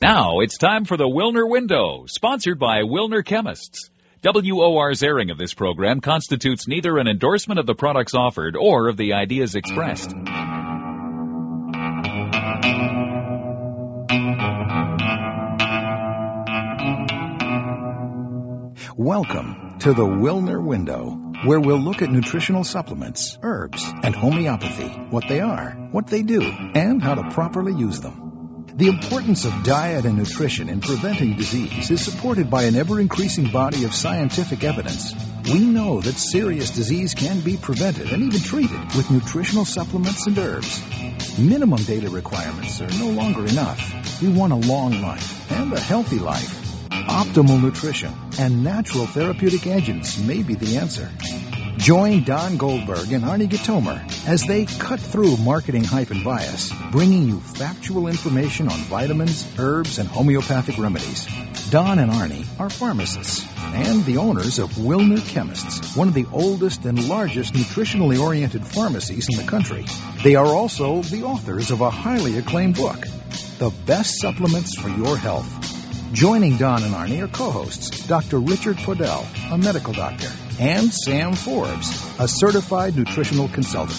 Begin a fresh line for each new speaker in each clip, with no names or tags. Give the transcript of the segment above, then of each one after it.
Now it's time for the Wilner Window, sponsored by Wilner Chemists. WOR's airing of this program constitutes neither an endorsement of the products offered or of the ideas expressed.
Welcome to the Wilner Window, where we'll look at nutritional supplements, herbs, and homeopathy, what they are, what they do, and how to properly use them. The importance of diet and nutrition in preventing disease is supported by an ever-increasing body of scientific evidence. We know that serious disease can be prevented and even treated with nutritional supplements and herbs. Minimum daily requirements are no longer enough. We want a long life and a healthy life. Optimal nutrition and natural therapeutic agents may be the answer. Join Don Goldberg and Arnie Gitomer as they cut through marketing hype and bias, bringing you factual information on vitamins, herbs, and homeopathic remedies. Don and Arnie are pharmacists and the owners of Wilner Chemists, one of the oldest and largest nutritionally oriented pharmacies in the country. They are also the authors of a highly acclaimed book, The Best Supplements for Your Health. Joining Don and Arnie are co-hosts Dr. Richard Podell, a medical doctor, and Sam Forbes, a certified nutritional consultant.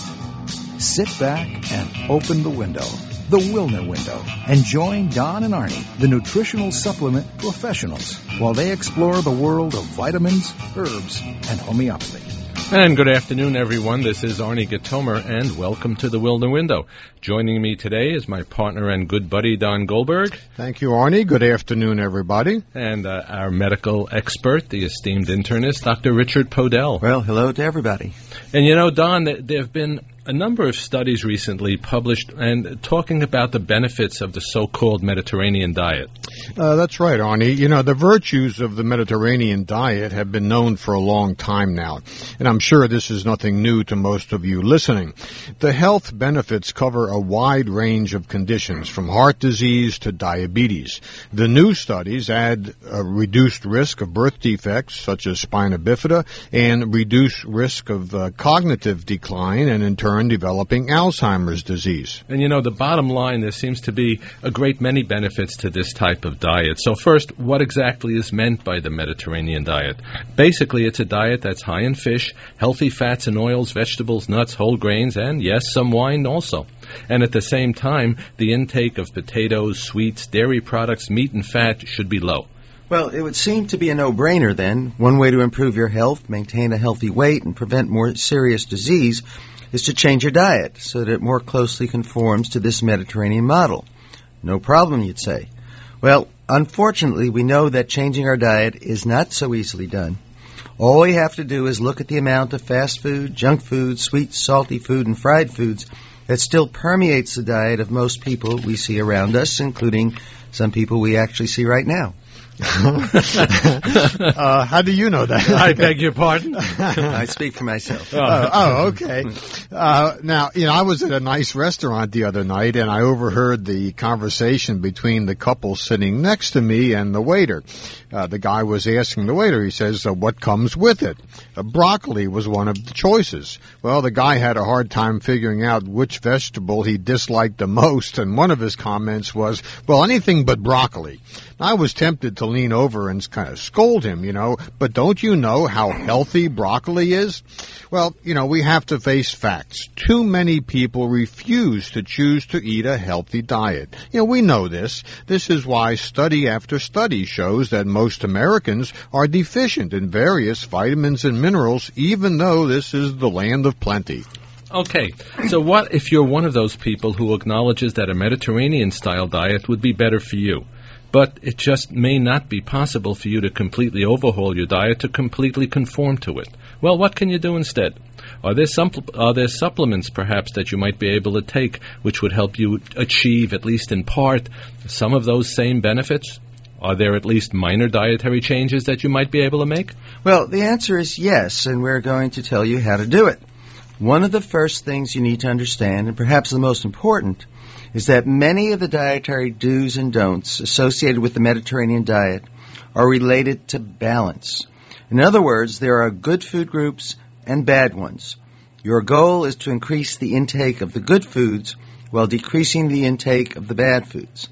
Sit back and open the window, the Wilner Window, and join Don and Arnie, the nutritional supplement professionals, while they explore the world of vitamins, herbs, and homeopathy.
And good afternoon, everyone. This is Arnie Gitomer, and welcome to the Wilner Window. Joining me today is my partner and good buddy, Don Goldberg.
Thank you, Arnie. Good afternoon, everybody.
And our medical expert, the esteemed internist, Dr. Richard Podell.
Well, hello to everybody.
And you know, Don, there have been a number of studies recently published and talking about the benefits of the so-called Mediterranean diet.
That's right, Arnie. You know, the virtues of the Mediterranean diet have been known for a long time now, and I'm sure this is nothing new to most of you listening. The health benefits cover a wide range of conditions, from heart disease to diabetes. The new studies add a reduced risk of birth defects, such as spina bifida, and reduced risk of cognitive decline, and in turn developing Alzheimer's disease.
And you know, the bottom line, there seems to be a great many benefits to this type of diet. So first, what exactly is meant by the Mediterranean diet? Basically, it's a diet that's high in fish, healthy fats and oils, vegetables, nuts, whole grains, and yes, some wine also. And at the same time, the intake of potatoes, sweets, dairy products, meat, and fat should be low.
Well, it would seem to be a no-brainer then. One way to improve your health, maintain a healthy weight, and prevent more serious disease is to change your diet so that it more closely conforms to this Mediterranean model. No problem, you'd say. Well, unfortunately, we know that changing our diet is not so easily done. All we have to do is look at the amount of fast food, junk food, sweet, salty food, and fried foods that still permeates the diet of most people we see around us, including some people we actually see right now.
How do you know that?
I beg your pardon?
I speak for myself.
Okay. Now, you know, I was at a nice restaurant the other night, and I overheard the conversation between the couple sitting next to me and the waiter. The guy was asking the waiter, he says, what comes with it? Broccoli was one of the choices. Well, the guy had a hard time figuring out which vegetable he disliked the most, and one of his comments was, well, anything but broccoli. I was tempted to lean over and kind of scold him, you know, but don't you know how healthy broccoli is? Well, you know, we have to face facts. Too many people refuse to choose to eat a healthy diet. You know, we know this. This is why study after study shows that most Americans are deficient in various vitamins and minerals, even though this is the land of plenty.
Okay, so what if you're one of those people who acknowledges that a Mediterranean-style diet would be better for you? But it just may not be possible for you to completely overhaul your diet to completely conform to it. Well, what can you do instead? Are there supplements, perhaps, that you might be able to take which would help you achieve, at least in part, some of those same benefits? Are there at least minor dietary changes that you might be able to make?
Well, the answer is yes, and we're going to tell you how to do it. One of the first things you need to understand, and perhaps the most important, is that many of the dietary do's and don'ts associated with the Mediterranean diet are related to balance. In other words, there are good food groups and bad ones. Your goal is to increase the intake of the good foods while decreasing the intake of the bad foods.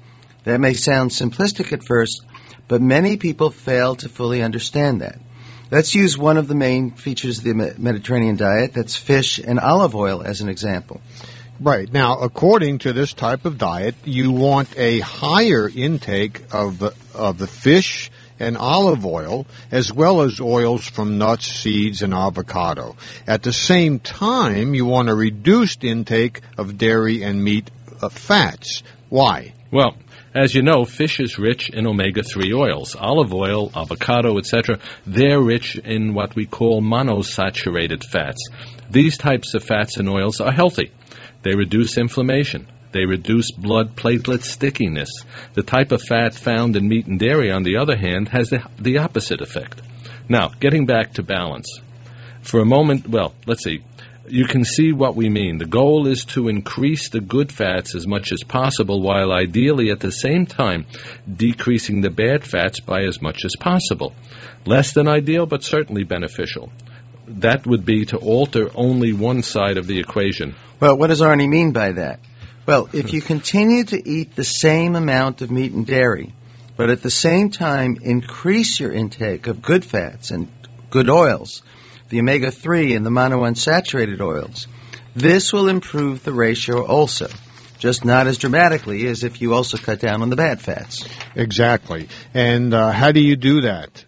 That may sound simplistic at first, but many people fail to fully understand that. Let's use one of the main features of the Mediterranean diet, that's fish and olive oil, as an example.
Right. Now, according to this type of diet, you want a higher intake of the fish and olive oil, as well as oils from nuts, seeds, and avocado. At the same time, you want a reduced intake of dairy and meat fats. Why?
Well, as you know, fish is rich in omega-3 oils. Olive oil, avocado, etc., they're rich in what we call monosaturated fats. These types of fats and oils are healthy. They reduce inflammation. They reduce blood platelet stickiness. The type of fat found in meat and dairy, on the other hand, has the opposite effect. Now, getting back to balance. For a moment, well, let's see. You can see what we mean. The goal is to increase the good fats as much as possible, while ideally at the same time decreasing the bad fats by as much as possible. Less than ideal, but certainly beneficial. That would be to alter only one side of the equation.
Well, what does Arnie mean by that? Well, if you continue to eat the same amount of meat and dairy, but at the same time increase your intake of good fats and good oils, the omega-3 and the monounsaturated oils, this will improve the ratio also, just not as dramatically as if you also cut down on the bad fats.
Exactly. And how do you do that?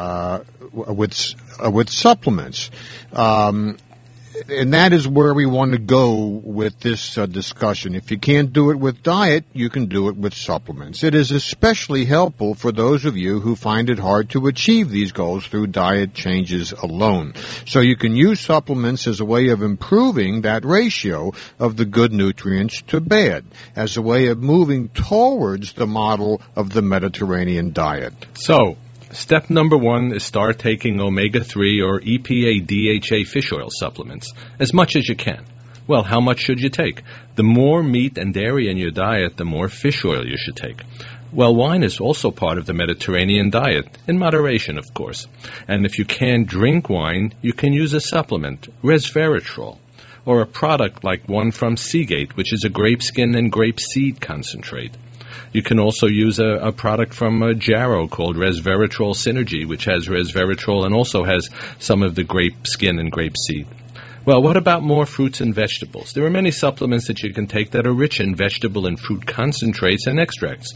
With supplements. And that is where we want to go with this discussion. If you can't do it with diet, you can do it with supplements. It is especially helpful for those of you who find it hard to achieve these goals through diet changes alone. So you can use supplements as a way of improving that ratio of the good nutrients to bad, as a way of moving towards the model of the Mediterranean diet.
So, step number 1 is start taking omega-3 or EPA-DHA fish oil supplements, as much as you can. Well, how much should you take? The more meat and dairy in your diet, the more fish oil you should take. Well, wine is also part of the Mediterranean diet, in moderation, of course. And if you can't drink wine, you can use a supplement, resveratrol, or a product like one from Seagate, which is a grape skin and grape seed concentrate. You can also use a product from Jarrow called Resveratrol Synergy, which has resveratrol and also has some of the grape skin and grape seed. Well, what about more fruits and vegetables? There are many supplements that you can take that are rich in vegetable and fruit concentrates and extracts.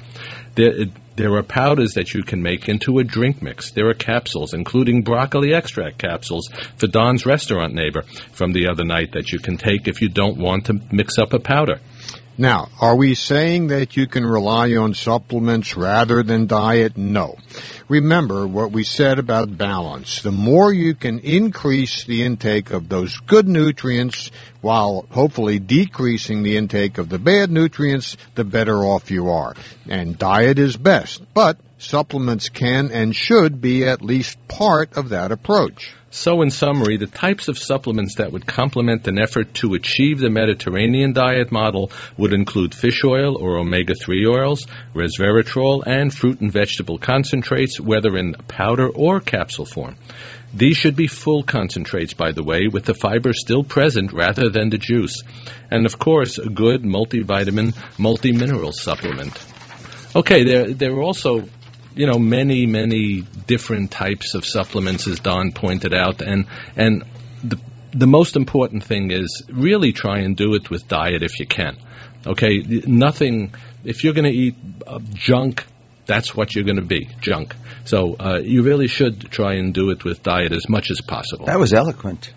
There are powders that you can make into a drink mix. There are capsules, including broccoli extract capsules for Don's restaurant neighbor from the other night that you can take if you don't want to mix up a powder.
Now, are we saying that you can rely on supplements rather than diet? No. Remember what we said about balance. The more you can increase the intake of those good nutrients while hopefully decreasing the intake of the bad nutrients, the better off you are. And diet is best, but supplements can and should be at least part of that approach.
So in summary, the types of supplements that would complement an effort to achieve the Mediterranean diet model would include fish oil or omega-3 oils, resveratrol, and fruit and vegetable concentrates, whether in powder or capsule form. These should be full concentrates, by the way, with the fiber still present rather than the juice. And of course, a good multivitamin, multimineral supplement. Okay, there are also many different types of supplements, as Don pointed out, and the most important thing is really try and do it with diet if you can. Okay, if you're going to eat junk, that's what you're going to be, junk. So you really should try and do it with diet as much as possible.
That was eloquent.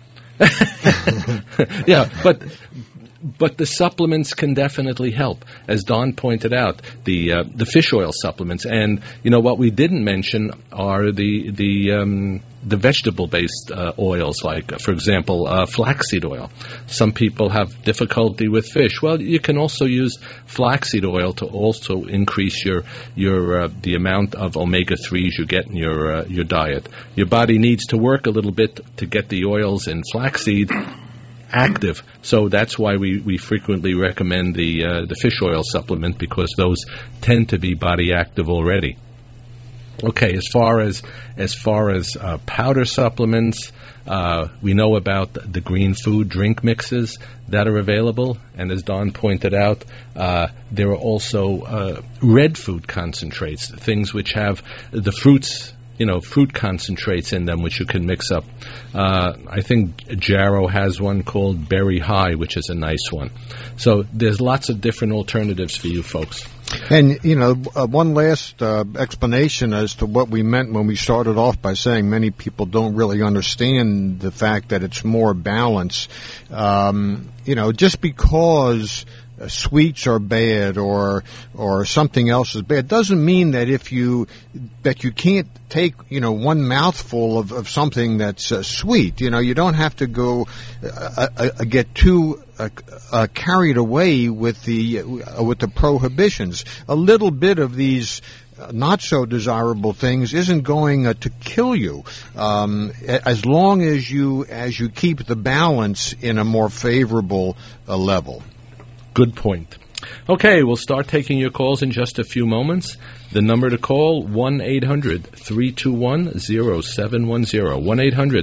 Yeah, but the supplements can definitely help, as Don pointed out. The fish oil supplements, and what we didn't mention are the vegetable-based oils, like for example flaxseed oil. Some people have difficulty with fish. Well, you can also use flaxseed oil to also increase your the amount of omega-3s you get in your diet. Your body needs to work a little bit to get the oils in flaxseed active, so that's why we frequently recommend the fish oil supplement, because those tend to be body active already. Okay, as far as powder supplements, we know about the green food drink mixes that are available, and as Don pointed out, there are also red food concentrates, things which have the fruits, fruit concentrates in them, which you can mix up. I think Jarrow has one called Berry High, which is a nice one. So there's lots of different alternatives for you folks.
And, one last explanation as to what we meant when we started off by saying many people don't really understand the fact that it's more balance. Just because sweets are bad or something else is bad doesn't mean that you can't take one mouthful of something that's sweet. You don't have to go get too carried away with the prohibitions. A little bit of these not so desirable things isn't going to kill you, as long as you keep the balance in a more favorable level.
Good point. Okay, we'll start taking your calls in just a few moments. The number to call, 1-800-321-0710.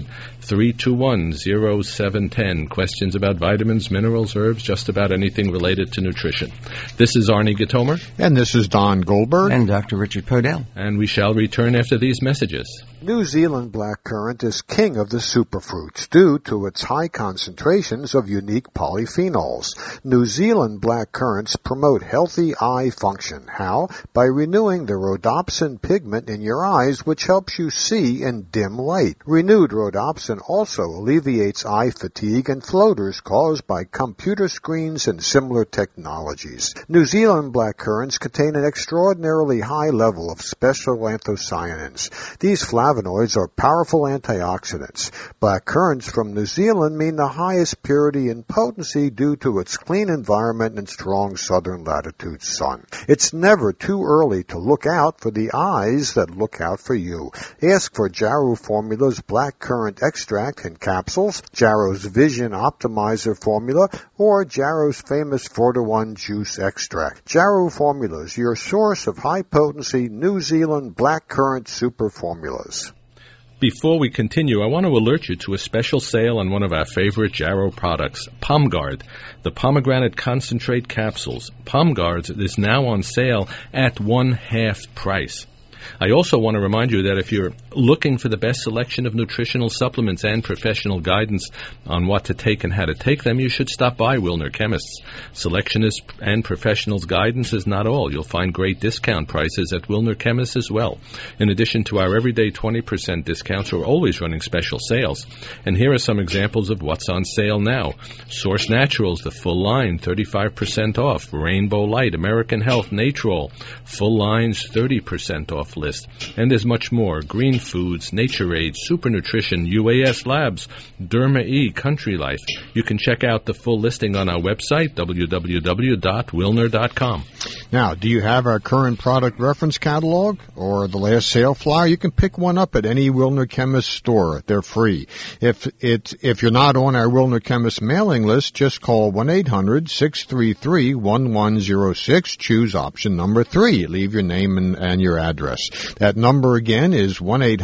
1-800-321-0710. Questions about vitamins, minerals, herbs, just about anything related to nutrition. This is Arnie Gatomer.
And this is Don Goldberg.
And Dr. Richard Podell.
And we shall return after these messages.
New Zealand blackcurrant is king of the superfruits due to its high concentrations of unique polyphenols. New Zealand blackcurrants promote healthy eye function. How? By renewing the rhodopsin pigment in your eyes, which helps you see in dim light. Renewed rhodopsin also alleviates eye fatigue and floaters caused by computer screens and similar technologies. New Zealand blackcurrants contain an extraordinarily high level of special anthocyanins. These flavonoids are powerful antioxidants. Blackcurrants from New Zealand mean the highest purity and potency due to its clean environment and strong southern latitude sun. It's never too early to look out for the eyes that look out for you. Ask for Jarrow Formula's blackcurrant extract in capsules, Jarrow's Vision Optimizer formula, or Jarrow's famous 4-to-1 juice extract. Jarrow Formulas, your source of high-potency New Zealand blackcurrant super formulas.
Before we continue, I want to alert you to a special sale on one of our favorite Jarrow products, PomGuard, the pomegranate concentrate capsules. PomGuard is now on sale at 1/2 price. I also want to remind you that if you're looking for the best selection of nutritional supplements and professional guidance on what to take and how to take them, you should stop by Wilner Chemists. Selection and professionals guidance is not all. You'll find great discount prices at Wilner Chemists as well. In addition to our everyday 20% discounts, we're always running special sales. And here are some examples of what's on sale now. Source Naturals, the full line, 35% off. Rainbow Light, American Health, Natrol, full lines, 30% off list. And there's much more. Green Foods, Nature Aid, Super Nutrition, UAS Labs, Derma E, Country Life. You can check out the full listing on our website, www.wilner.com.
Now, do you have our current product reference catalog or the last sale flyer? You can pick one up at any Wilner Chemist store. They're free. If you're not on our Wilner Chemist mailing list, just call 1-800-633-1106. Choose option number 3. Leave your name and your address. That number again is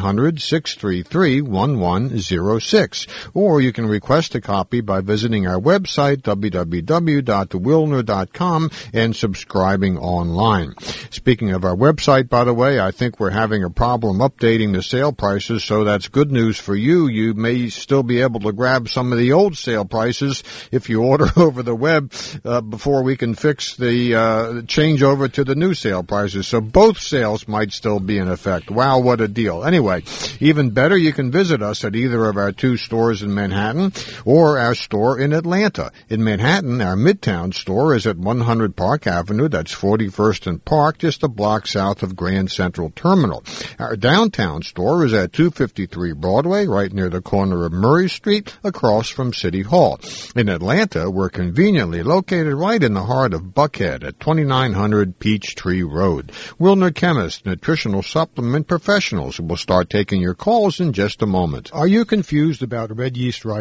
1-800-633-1106. Or you can request a copy by visiting our website, www.wilner.com, and subscribing online. Speaking of our website, by the way, I think we're having a problem updating the sale prices, so that's good news for you. You may still be able to grab some of the old sale prices if you order over the web before we can fix the change over to the new sale prices. So both sales might still be in effect. Wow, what a deal. Anyway, even better, you can visit us at either of our 2 stores in Manhattan or our store in Atlanta. In Manhattan, our Midtown store is at 100 Park Avenue. That's 41st and Park, just a block south of Grand Central Terminal. Our downtown store is at 253 Broadway, right near the corner of Murray Street, across from City Hall. In Atlanta, we're conveniently located right in the heart of Buckhead at 2900 Peachtree Road. Wilner Chemist, nutritional supplement professionals. We'll start taking your calls in just a moment. Are you confused about red yeast rice?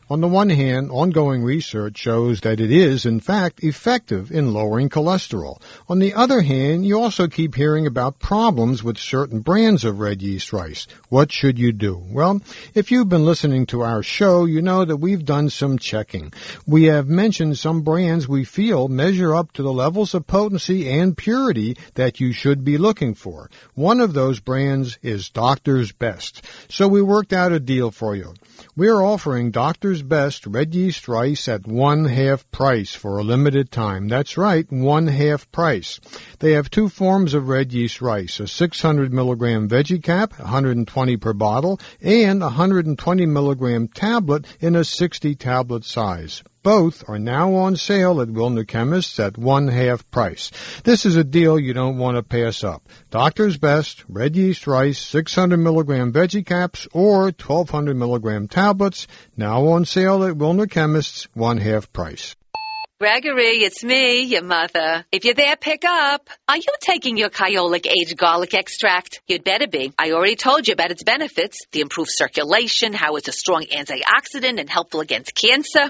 On the one hand, ongoing research shows that it is, in fact, effective in lowering cholesterol. On the other hand, you also keep hearing about problems with certain brands of red yeast rice. What should you do? Well, if you've been listening to our show, you know that we've done some checking. We have mentioned some brands we feel measure up to the levels of potency and purity that you should be looking for. One of those brands is Doctor's Best. So we worked out a deal for you. We are offering Doctor's Best red yeast rice at 1/2 price for a limited time. That's right, 1/2 price. They have two forms of red yeast rice, a 600 milligram veggie cap, 120 per bottle, and a 120 milligram tablet in a 60 tablet size. Both are now on sale at Wilner Chemists at 1/2 price. This is a deal you don't want to pass up. Doctor's Best, red yeast rice, 600 milligram veggie caps, or 1200 milligram tablets, now on sale at Wilner Chemists, 1/2 price.
Gregory, it's me, your mother. If you're there, pick up. Are you taking your Kyolic aged garlic extract? You'd better be. I already told you about its benefits, the improved circulation, how it's a strong antioxidant and helpful against cancer.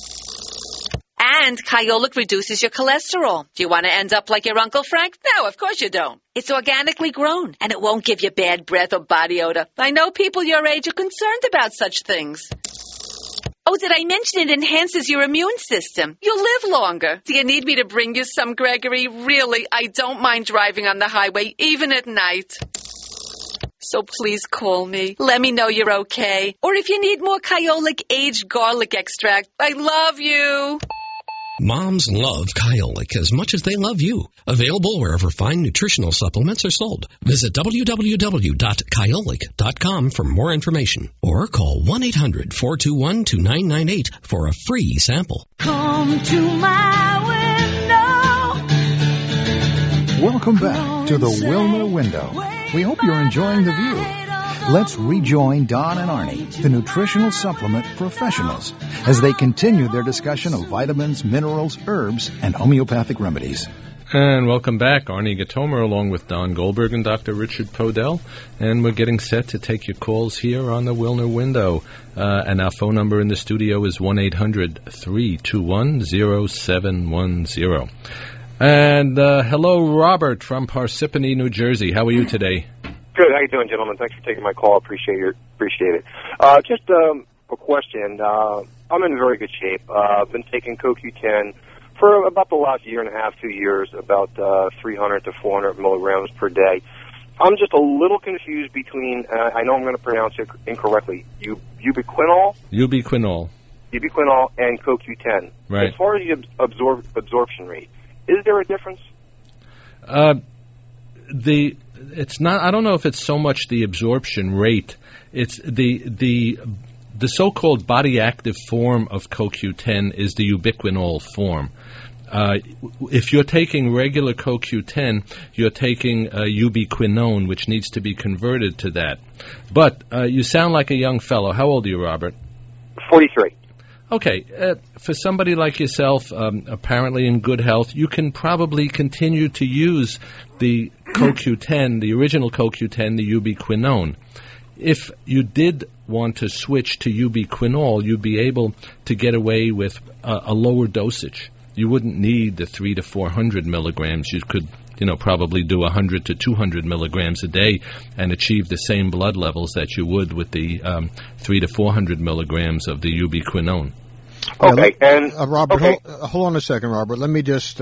And Kyolic reduces your cholesterol. Do you want to end up like your Uncle Frank? No, of course you don't. It's organically grown, and it won't give you bad breath or body odor. I know people your age are concerned about such things. Oh, did I mention it enhances your immune system? You'll live longer. Do you need me to bring you some, Gregory? Really, I don't mind driving on the highway, even at night. So please call me. Let me know you're okay. Or if you need more Kyolic aged garlic extract, I love you.
Moms love Kyolic as much as they love you. Available wherever fine nutritional supplements are sold. Visit www.kyolic.com for more information or call 1-800-421-2998 for a free sample.
Come to my window.
Welcome back to the Wilner Window. We hope you're enjoying the view. Let's rejoin Don and Arnie, the nutritional supplement professionals, as they continue their discussion of vitamins, minerals, herbs, and homeopathic remedies.
And welcome back. Arnie Gatomer along with Don Goldberg and Dr. Richard Podell. And we're getting set to take your calls here on the Wilner Window. And our phone number in the studio is 1-800-321-0710. And hello, Robert from Parsippany, New Jersey. How are you today?
Good. How you doing, gentlemen? Thanks for taking my call. Appreciate it. Just a question. I'm in very good shape. I've been taking CoQ10 for about the last year and a half, 2 years, about 300 to 400 milligrams per day. I'm just a little confused between, I know I'm going to pronounce it incorrectly, ubiquinol?
Ubiquinol
and CoQ10.
Right.
As far as the absorption rate, is there a difference?
It's not. I don't know if it's so much the absorption rate. It's the so-called body active form of CoQ10 is the ubiquinol form. If you're taking regular CoQ10, you're taking ubiquinone, which needs to be converted to that. But you sound like a young fellow. How old are you, Robert?
43.
Okay, for somebody like yourself, apparently in good health, you can probably continue to use the CoQ10, the original CoQ10, the ubiquinone. If you did want to switch to ubiquinol, you'd be able to get away with a lower dosage. You wouldn't need the 300 to 400 milligrams. You could, probably do 100 to 200 milligrams a day and achieve the same blood levels that you would with the 300 to 400 milligrams of the ubiquinone.
Okay, and
Robert,
okay.
Hold on a second, Robert. Let me just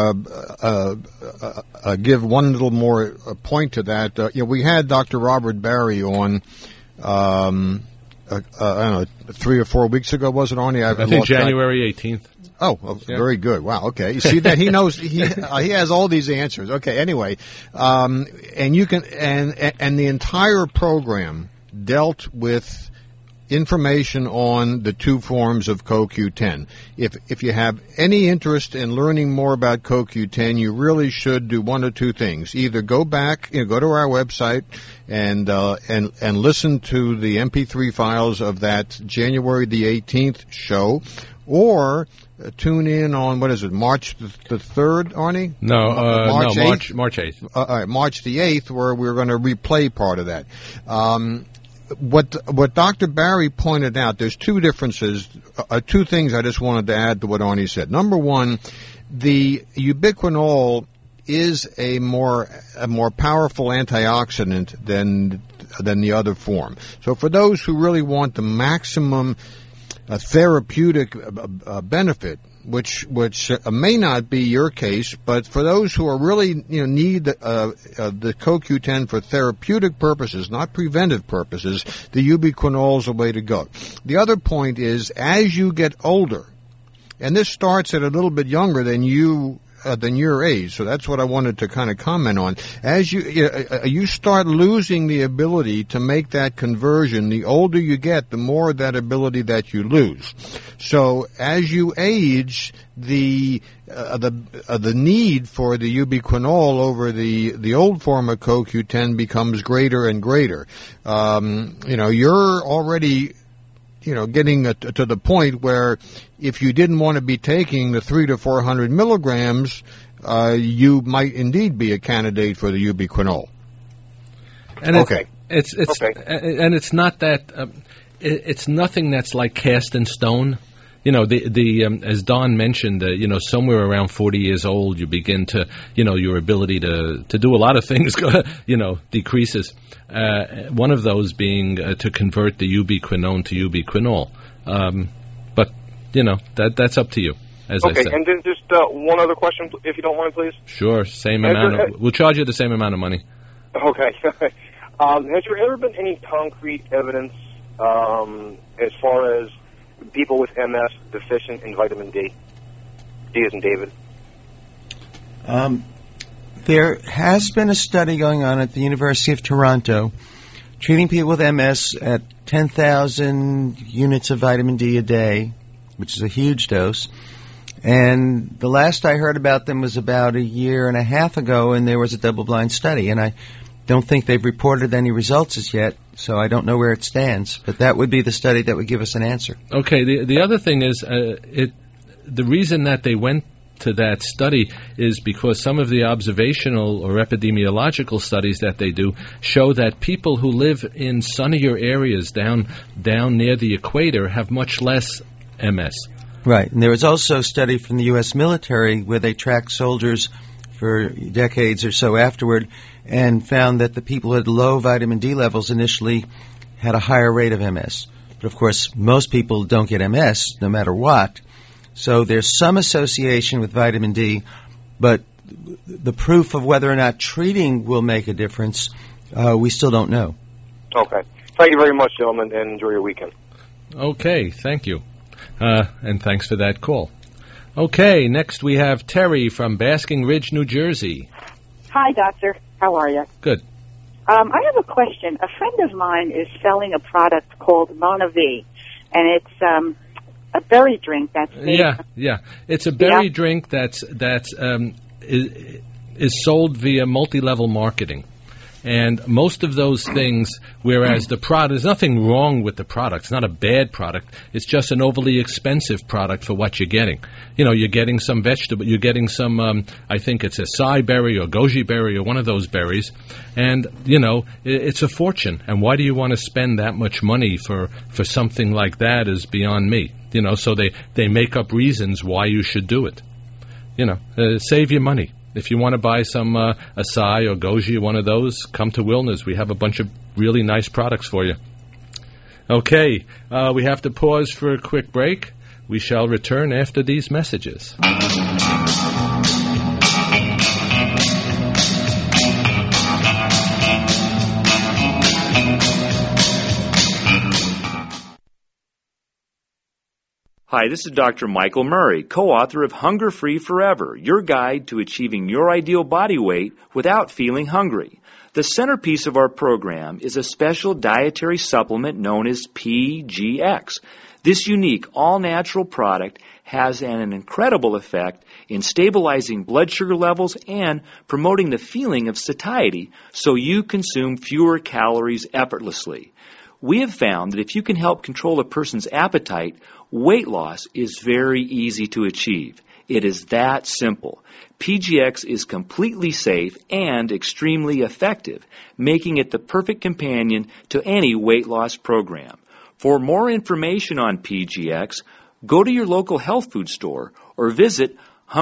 give one little more point to that. We had Dr. Robert Barry on. I don't know, 3 or 4 weeks ago, was it, Arnie?
I think January 18th.
Oh, yeah. Very good. Wow. Okay. You see that he knows he has all these answers. Okay. Anyway, and you can and the entire program dealt with information on the two forms of CoQ10. If you have any interest in learning more about CoQ10, you really should do one of two things. Either go back, go to our website and listen to the MP3 files of that January the 18th show, or tune in on, what is it, March the 3rd, Arnie?
No,
March 8th?
March 8th.
March the 8th, where we're going to replay part of that. what Dr. Barry pointed out, there's two differences, two things I just wanted to add to what Arnie said. Number one, the ubiquinol is a more powerful antioxidant than the other form. So for those who really want the maximum therapeutic benefit, which may not be your case, but for those who are really need the CoQ10 for therapeutic purposes, not preventive purposes, the ubiquinol is the way to go. The other point is, as you get older, and this starts at a little bit younger than your age, so that's what I wanted to kind of comment on. As you start losing the ability to make that conversion, the older you get, the more that ability that you lose. So as you age, the need for the ubiquinol over the old form of CoQ10 becomes greater and greater. You're already getting to the point where if you didn't want to be taking the 300 to 400 milligrams, you might indeed be a candidate for the ubiquinol.
And
okay.
And it's not that it's nothing that's like cast in stone. As Don mentioned, somewhere around 40 years old, you begin to, your ability to do a lot of things, decreases. One of those being to convert the ubiquinone to ubiquinol. But that's up to you. As I said.
Okay, and then just one other question, if you don't mind, please.
Sure, same amount. We'll charge you the same amount of money.
Okay. Has there ever been any concrete evidence as far as people with MS deficient in vitamin D? D as in David.
There has been a study going on at the University of Toronto treating people with MS at 10,000 units of vitamin D a day, which is a huge dose. And the last I heard about them was about a year and a half ago, and there was a double-blind study. And I don't think they've reported any results as yet, so I don't know where it stands. But that would be the study that would give us an answer.
Okay, the other thing is the reason that they went to that study is because some of the observational or epidemiological studies that they do show that people who live in sunnier areas down near the equator have much less MS.
Right, and there was also a study from the U.S. military where they tracked soldiers for decades or so afterward and found that the people who had low vitamin D levels initially had a higher rate of MS. But of course, most people don't get MS no matter what. So there's some association with vitamin D, but the proof of whether or not treating will make a difference, we still don't know.
Okay. Thank you very much, gentlemen, and enjoy your weekend.
Okay, thank you. And thanks for that call. Okay, next we have Terry from Basking Ridge, New Jersey.
Hi, Doctor. How are you?
Good.
I have a question. A friend of mine is selling a product called Mona V, and it's a berry drink that's made.
Yeah. It's a berry drink that's is sold via multi-level marketing. And most of those things, whereas the product, there's nothing wrong with the product. It's not a bad product. It's just an overly expensive product for what you're getting. You're getting some vegetable, you're getting some, I think it's acai berry or goji berry or one of those berries. And, it's a fortune. And why do you want to spend that much money for something like that is beyond me. So they make up reasons why you should do it. Save your money. If you want to buy some acai or goji, one of those, come to Wilner's. We have a bunch of really nice products for you. Okay, we have to pause for a quick break. We shall return after these messages.
Hi, this is Dr. Michael Murray, co-author of Hunger Free Forever, your guide to achieving your ideal body weight without feeling hungry. The centerpiece of our program is a special dietary supplement known as PGX. This unique, all-natural product has an incredible effect in stabilizing blood sugar levels and promoting the feeling of satiety so you consume fewer calories effortlessly. We have found that if you can help control a person's appetite, weight loss is very easy to achieve. It is that simple. PGX is completely safe and extremely effective, making it the perfect companion to any weight loss program. For more information on PGX, go to your local health food store or visit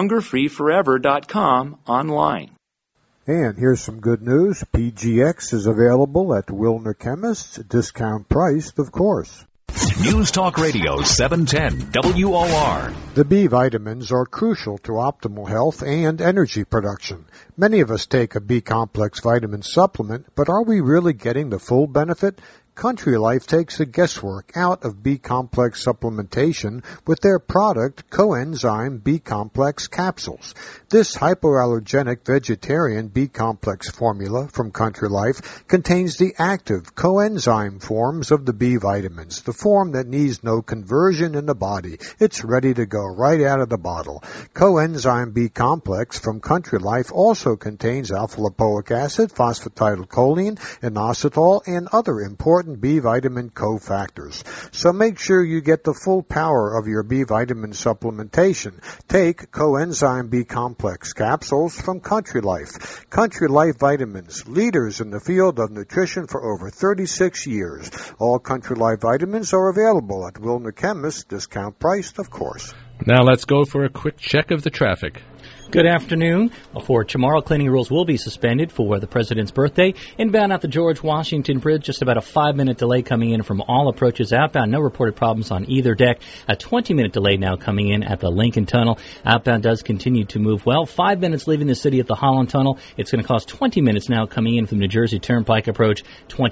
hungerfreeforever.com online.
And here's some good news. PGX is available at Wilner Chemists, discount priced, of course.
News Talk Radio 710 WOR.
The B vitamins are crucial to optimal health and energy production. Many of us take a B-complex vitamin supplement, but are we really getting the full benefit? Country Life takes the guesswork out of B-complex supplementation with their product Coenzyme B-complex capsules. This hypoallergenic vegetarian B-complex formula from Country Life contains the active coenzyme forms of the B vitamins, the form that needs no conversion in the body. It's ready to go right out of the bottle. Coenzyme B-complex from Country Life also contains alpha-lipoic acid, phosphatidylcholine, inositol, and other important B vitamin cofactors. So make sure you get the full power of your B vitamin supplementation. Take Coenzyme B complex capsules from Country Life. Country Life vitamins, leaders in the field of nutrition for over 36 years. All Country Life vitamins are available at Wilner Chemists, discount priced, of course.
Now let's go for a quick check of the traffic.
Good afternoon. For tomorrow, cleaning rules will be suspended for the President's birthday. Inbound at the George Washington Bridge, just about a 5-minute delay coming in from all approaches. Outbound, no reported problems on either deck. A 20-minute delay now coming in at the Lincoln Tunnel. Outbound does continue to move well. 5 minutes leaving the city at the Holland Tunnel. It's going to cost 20 minutes now coming in from New Jersey Turnpike approach.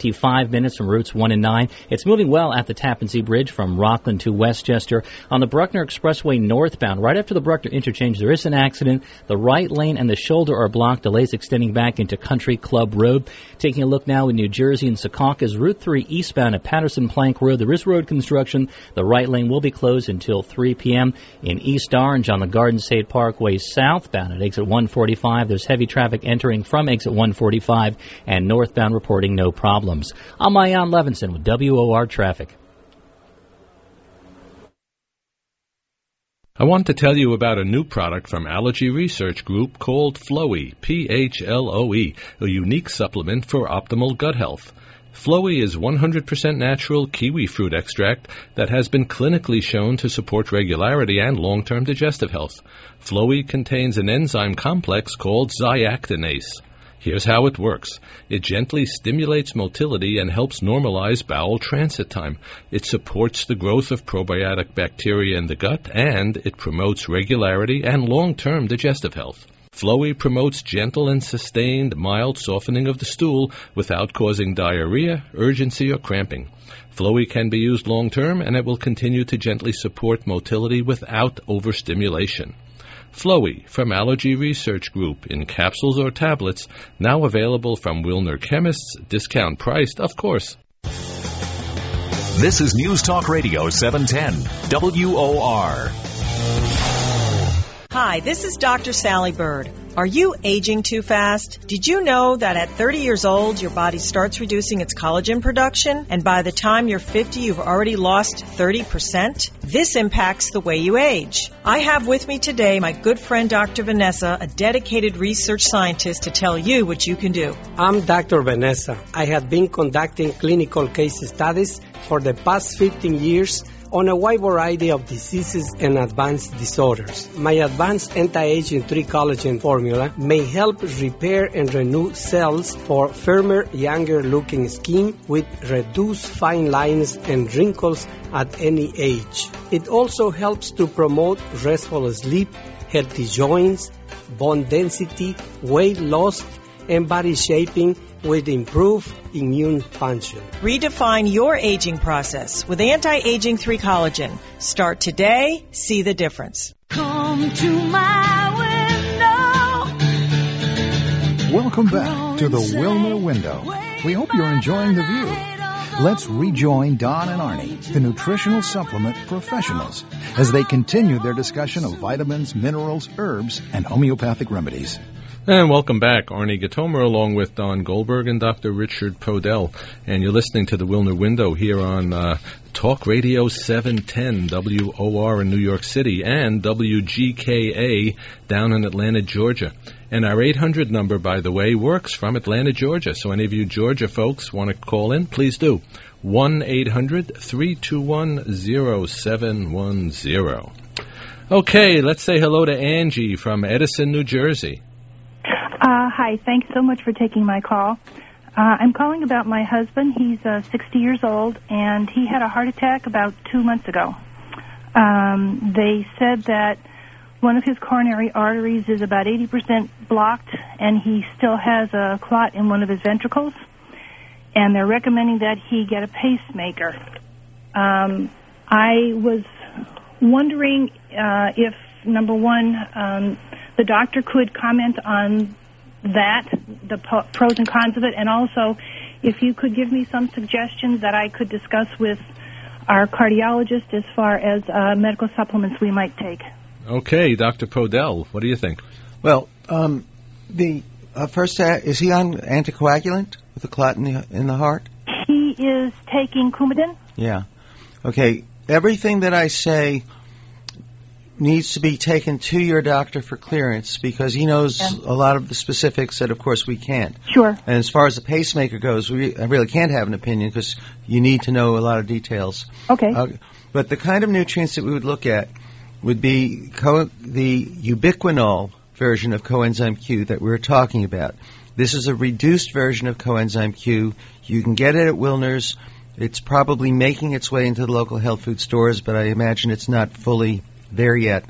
25 minutes from routes 1 and 9. It's moving well at the Tappan Zee Bridge from Rockland to Westchester. On the Bruckner Expressway northbound, right after the Bruckner interchange, there is an accident. The right lane and the shoulder are blocked, delays extending back into Country Club Road. Taking a look now in New Jersey and Secaucus, Route 3 eastbound at Patterson Plank Road. There is road construction. The right lane will be closed until 3 p.m. In East Orange on the Garden State Parkway southbound at exit 145. There's heavy traffic entering from exit 145 and northbound reporting no problems. I'm Maayan Levinson with WOR Traffic.
I want to tell you about a new product from Allergy Research Group called Floe, P-H-L-O-E, a unique supplement for optimal gut health. Floe is 100% natural kiwi fruit extract that has been clinically shown to support regularity and long-term digestive health. Floe contains an enzyme complex called zyactinase. Here's how it works. It gently stimulates motility and helps normalize bowel transit time. It supports the growth of probiotic bacteria in the gut, and it promotes regularity and long-term digestive health. Floe promotes gentle and sustained mild softening of the stool without causing diarrhea, urgency, or cramping. Floe can be used long-term, and it will continue to gently support motility without overstimulation. Floe from Allergy Research Group in capsules or tablets, now available from Wilner Chemists, discount priced, of course.
This is News Talk Radio 710 WOR.
Hi, this is Dr. Sally Bird. Are you aging too fast? Did you know that at 30 years old, your body starts reducing its collagen production, and by the time you're 50, you've already lost 30%? This impacts the way you age. I have with me today my good friend Dr. Vanessa, a dedicated research scientist, to tell you what you can do.
I'm Dr. Vanessa. I have been conducting clinical case studies for the past 15 years on a wide variety of diseases and advanced disorders. My advanced anti-aging 3 collagen formula may help repair and renew cells for firmer, younger-looking skin with reduced fine lines and wrinkles at any age. It also helps to promote restful sleep, healthy joints, bone density, weight loss, and body shaping with improved immune function.
Redefine your aging process with anti-aging 3 collagen. Start today. See the difference.
Come to my window.
Welcome back to the Wilner Window. We hope you're enjoying the view. Let's rejoin Don and Arnie, the nutritional supplement professionals, as they continue their discussion of vitamins, minerals, herbs, and homeopathic remedies.
And welcome back. Arnie Gatomer along with Don Goldberg and Dr. Richard Podell. And you're listening to the Wilner Window here on Talk Radio 710 WOR in New York City and WGKA down in Atlanta, Georgia. And our 800 number, by the way, works from Atlanta, Georgia. So any of you Georgia folks want to call in, please do. 1-800-321-0710. Okay, let's say hello to Angie from Edison, New Jersey.
Hi, thanks so much for taking my call. I'm calling about my husband. He's 60 years old, and he had a heart attack about 2 months ago. They said that one of his coronary arteries is about 80% blocked, and he still has a clot in one of his ventricles, and they're recommending that he get a pacemaker. I was wondering if, number one, the doctor could comment on that, the pros and cons of it, and also if you could give me some suggestions that I could discuss with our cardiologist as far as medical supplements we might take.
Okay, Dr. Podell, what do you think?
Well, the first, is he on anticoagulant with a clot in the heart?
He is taking Coumadin.
Yeah. Okay, everything that I say needs to be taken to your doctor for clearance because he knows a lot of the specifics that, of course, we can't.
Sure.
And as far as the pacemaker goes, I really can't have an opinion because you need to know a lot of details.
Okay.
But the kind of nutrients that we would look at would be the ubiquinol version of coenzyme Q that we were talking about. This is a reduced version of coenzyme Q. You can get it at Wilner's. It's probably making its way into the local health food stores, but I imagine it's not fully there yet.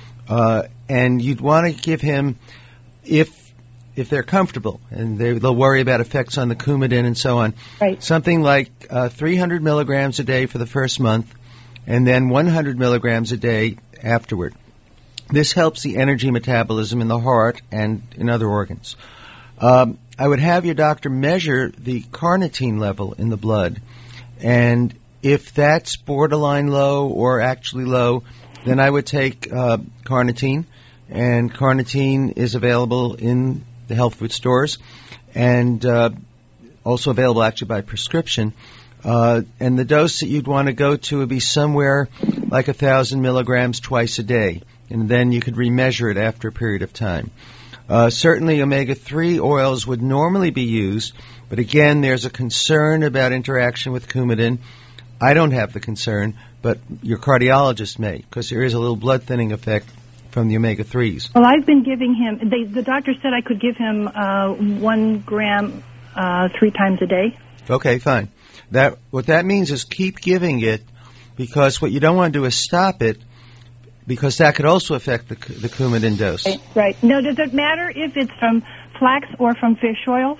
And you'd want to give him, if they're comfortable, and they'll worry about effects on the Coumadin and so on,
right,
something like 300 milligrams a day for the first month, and then 100 milligrams a day afterward. This helps the energy metabolism in the heart and in other organs. I would have your doctor measure the carnitine level in the blood, and if that's borderline low or actually low, then I would take carnitine, and carnitine is available in the health food stores and also available actually by prescription. And the dose that you'd want to go to would be somewhere like 1,000 milligrams twice a day, and then you could remeasure it after a period of time. Certainly omega-3 oils would normally be used, but again, there's a concern about interaction with Coumadin. I don't have the concern, but your cardiologist may, because there is a little blood thinning effect from the omega-3s.
Well, I've been giving him, the doctor said I could give him 1 gram 3 times a day.
Okay, fine. What that means is keep giving it, because what you don't want to do is stop it, because that could also affect the Coumadin dose.
Right. Now, does it matter if it's from flax or from fish oils?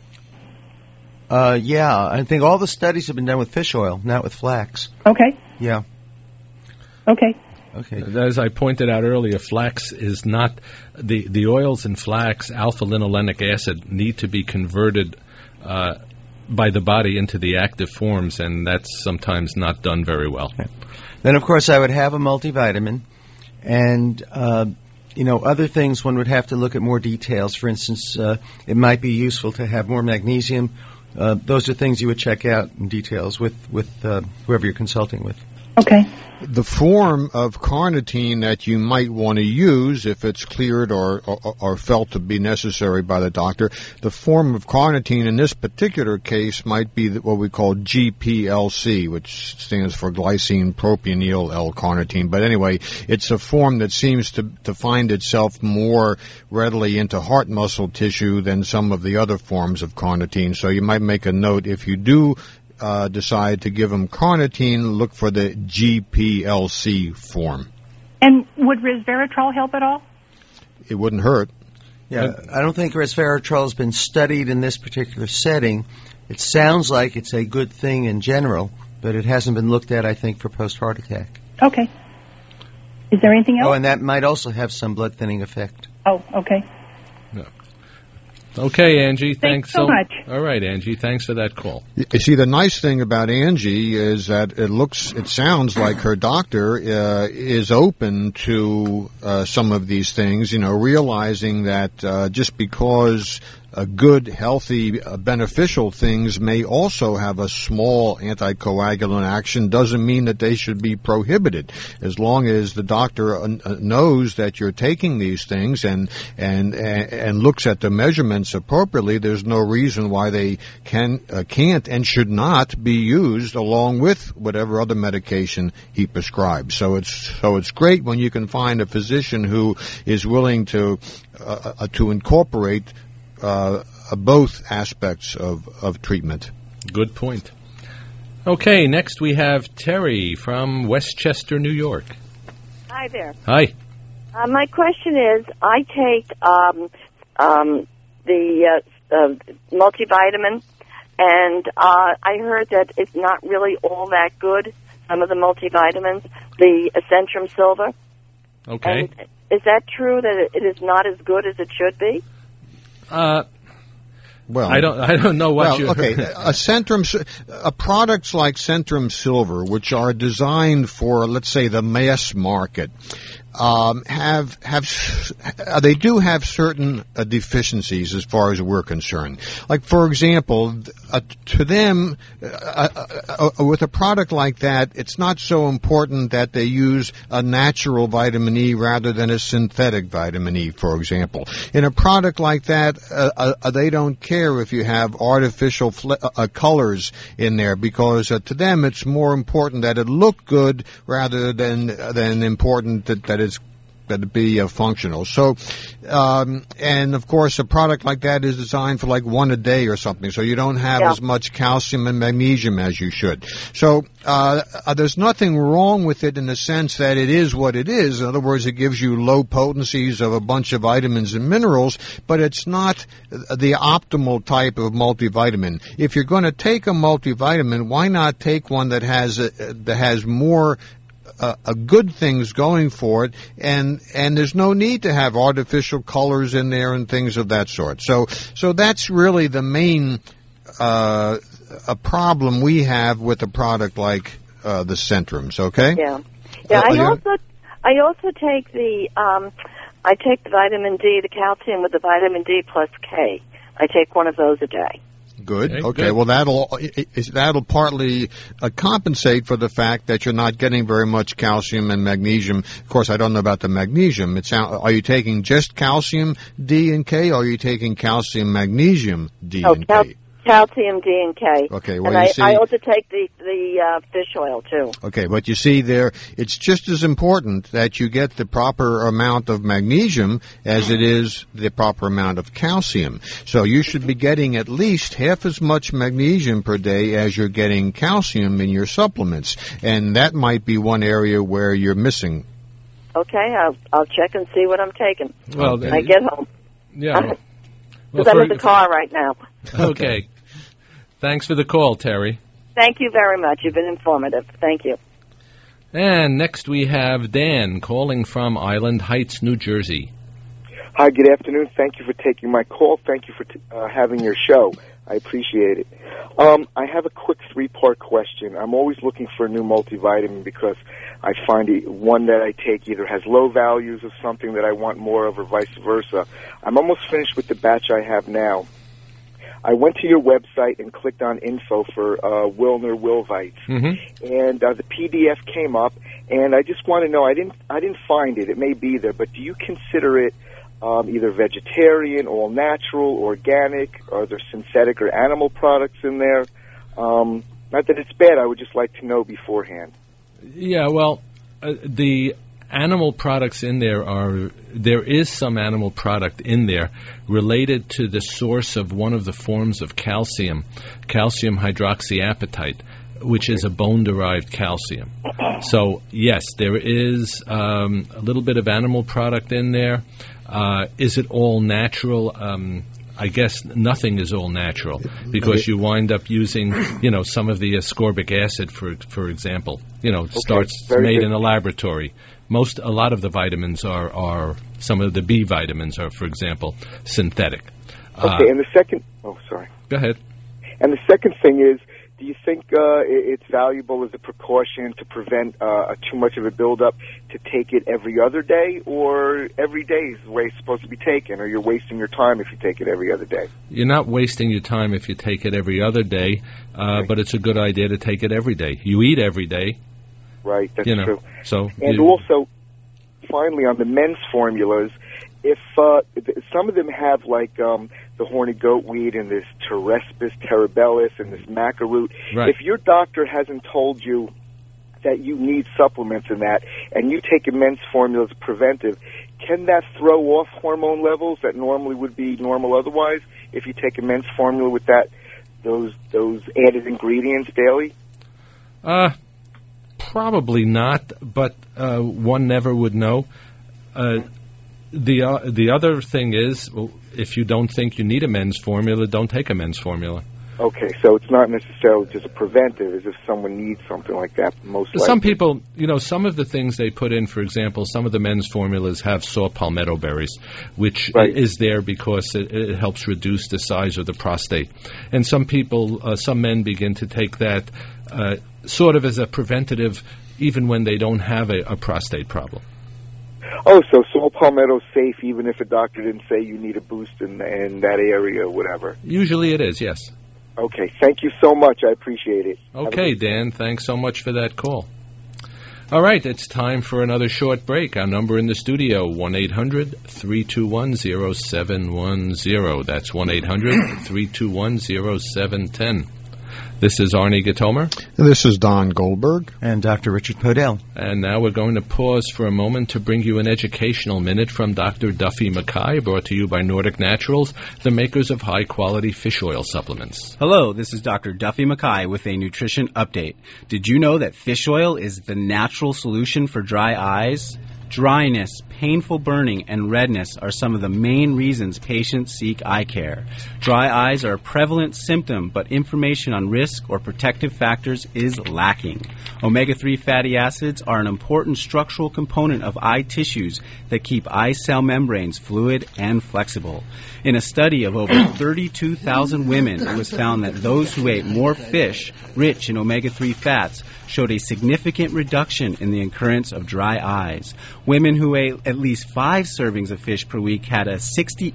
Yeah, I think all the studies have been done with fish oil, not with flax.
Okay.
Yeah.
Okay.
Okay.
As I pointed out earlier, flax is not the oils in flax. Alpha-linolenic acid need to be converted by the body into the active forms, and that's sometimes not done very well.
Okay. Then, of course, I would have a multivitamin, and other things one would have to look at more details. For instance, it might be useful to have more magnesium. Those are things you would check out in details with whoever you're consulting with.
Okay.
The form of carnitine that you might want to use, if it's cleared or felt to be necessary by the doctor, the form of carnitine in this particular case might be what we call GPLC, which stands for glycine propional L-carnitine. But anyway, it's a form that seems to find itself more readily into heart muscle tissue than some of the other forms of carnitine. So you might make a note, if you do decide to give him carnitine, look for the GPLC form.
And would resveratrol help at all?
It wouldn't hurt.
Yeah, I don't think resveratrol has been studied in this particular setting. It sounds like it's a good thing in general, but it hasn't been looked at, I think, for post-heart attack.
Okay. Is there anything else?
Oh, and that might also have some blood thinning effect.
Oh, okay.
No. Okay, Angie.
Thanks so much.
All right, Angie. Thanks for that call.
You see, the nice thing about Angie is that it sounds like her doctor is open to some of these things, realizing that just because good, healthy, beneficial things may also have a small anticoagulant action doesn't mean that they should be prohibited. As long as the doctor knows that you're taking these things and looks at the measurements appropriately, there's no reason why they can't and should not be used along with whatever other medication he prescribes. So it's great when you can find a physician who is willing to incorporate both aspects of treatment.
Good point. Okay, next we have Terry from Westchester, New York.
Hi there.
Hi.
My question is, I take the multivitamin, and I heard that it's not really all that good, some of the multivitamins, the Centrum Silver.
Okay.
And is that true that it is not as good as it should be?
Well,
I don't know what you.
Okay, products like Centrum Silver, which are designed for, let's say, the mass market, they do have certain deficiencies as far as we're concerned. Like, for example, to them, with a product like that, it's not so important that they use a natural vitamin E rather than a synthetic vitamin E, for example. In a product like that, they don't care if you have artificial colors in there, because to them it's more important that it look good rather than important that it be functional. So, and of course, a product like that is designed for like one a day or something, so you don't have as much calcium and magnesium as you should. So, there's nothing wrong with it in the sense that it is what it is. In other words, it gives you low potencies of a bunch of vitamins and minerals, but it's not the optimal type of multivitamin. If you're going to take a multivitamin, why not take one that has more good things going for it, and there's no need to have artificial colors in there and things of that sort. So that's really the main a problem we have with a product like the Centrums. Okay.
Yeah. I also take the vitamin D, the calcium with the vitamin D plus K. I take one of those a day.
Good. Okay. Well, that'll partly compensate for the fact that you're not getting very much calcium and magnesium. Of course, I don't know about the magnesium. Are you taking just calcium D and K, or are you taking calcium magnesium D and K?
Calcium D and K.
Okay. Well,
and I also take the fish oil too.
Okay, but you see there, it's just as important that you get the proper amount of magnesium as it is the proper amount of calcium. So you should be getting at least half as much magnesium per day as you're getting calcium in your supplements, and that might be one area where you're missing.
Okay, I'll check and see what I'm taking when I get home.
Yeah.
Because I'm in the car right now.
Okay. Thanks for the call, Terry.
Thank you very much. You've been informative. Thank you.
And next we have Dan calling from Island Heights, New Jersey.
Hi, good afternoon. Thank you for taking my call. Thank you for having your show. I appreciate it. I have a quick three-part question. I'm always looking for a new multivitamin because I find one that I take either has low values of something that I want more of or vice versa. I'm almost finished with the batch I have now. I went to your website and clicked on info for Wilner Wilvites, and the PDF came up, and I just want to know, I didn't find it. It may be there, but do you consider it either vegetarian, all natural, organic? Are there synthetic or animal products in there? Not that it's bad. I would just like to know beforehand.
Yeah, well, the animal products in there is some animal product in there related to the source of one of the forms of calcium hydroxyapatite, which is a bone-derived calcium. So, yes, there is a little bit of animal product in there. Is it all natural? I guess nothing is all natural because you wind up using, some of the ascorbic acid, for example. Starts made in a laboratory. A lot of the vitamins are some of the B vitamins are, for example, synthetic.
Okay, and the second... Oh, sorry.
Go ahead.
And the second thing is, do you think it's valuable as a precaution to prevent too much of a buildup to take it every other day, or every day is the way it's supposed to be taken, or you're wasting your time if you take it every other day?
You're not wasting your time if you take it every other day, but it's a good idea to take it every day. You eat every day.
Right, that's
you know,
true.
So
and also, finally, on the men's formulas, if some of them have like the horny goatweed and this Terespis terribilis and this maca root,
right.
If your doctor hasn't told you that you need supplements in that, and you take a men's formula as preventive, can that throw off hormone levels that normally would be normal otherwise if you take a men's formula with those added ingredients daily?
Probably not, but one never would know. The other thing is, if you don't think you need a men's formula, don't take a men's formula.
Okay, so it's not necessarily just a preventive, as if someone needs something like that, most likely.
Some people, some of the things they put in, for example, some of the men's formulas have saw palmetto berries, which is there because it helps reduce the size of the prostate. And some people, some men begin to take that sort of as a preventative, even when they don't have a prostate problem.
Oh, so saw palmetto's safe even if a doctor didn't say you need a boost in that area or whatever?
Usually it is, yes.
Okay, thank you so much. I appreciate it.
Okay, Dan, thanks so much for that call. All right, it's time for another short break. Our number in the studio, 1-800-321-0710. That's 1-800-321-0710. This is Arnie Gatomer.
And this is Don Goldberg.
And Dr. Richard Podell.
And now we're going to pause for a moment to bring you an educational minute from Dr. Duffy Mackay, brought to you by Nordic Naturals, the makers of high-quality fish oil supplements.
Hello, this is Dr. Duffy Mackay with a nutrition update. Did you know that fish oil is the natural solution for dry eyes? Dryness, painful burning, and redness are some of the main reasons patients seek eye care. Dry eyes are a prevalent symptom, but information on risk or protective factors is lacking. Omega-3 fatty acids are an important structural component of eye tissues that keep eye cell membranes fluid and flexible. In a study of over 32,000 women, it was found that those who ate more fish rich in omega-3 fats showed a significant reduction in the occurrence of dry eyes. Women who ate at least 5 servings of fish per week had a